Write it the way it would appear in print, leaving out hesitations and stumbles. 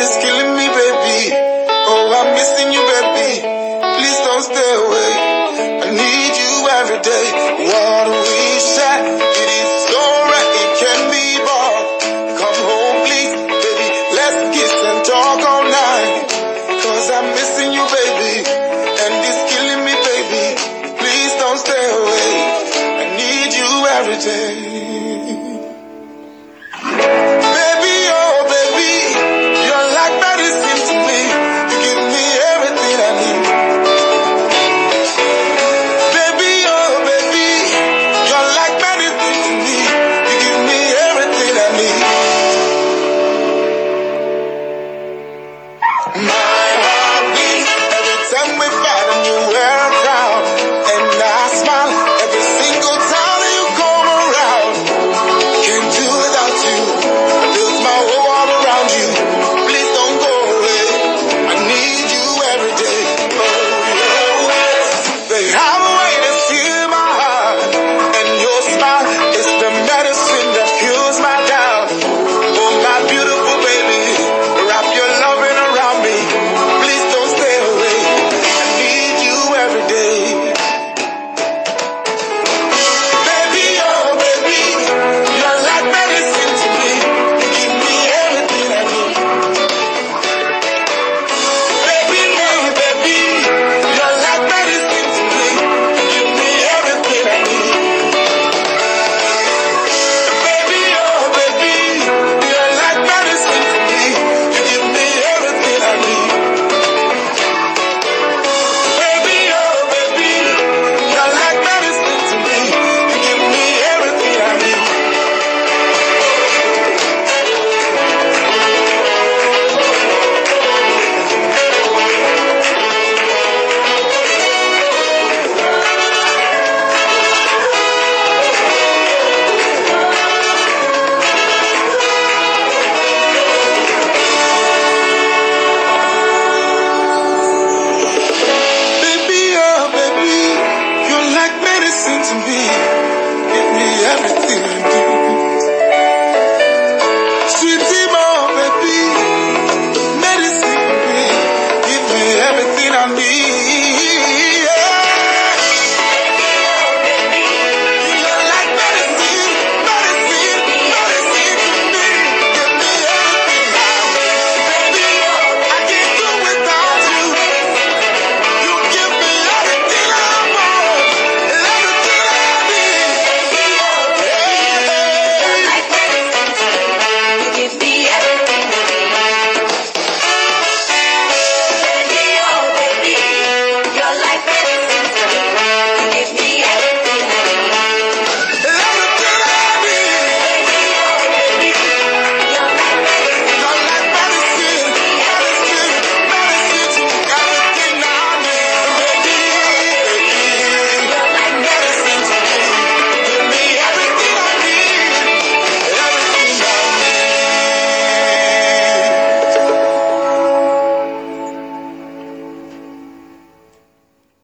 it's killing me, baby. Oh, I'm missing you, baby. Please don't stay away. I need you every day. What a wish that it is so right, it can be bought. Come home, please, baby. Let's kiss and talk all night. Cause I'm missing you, baby. And it's killing me, baby. Please don't stay away. I need you every day.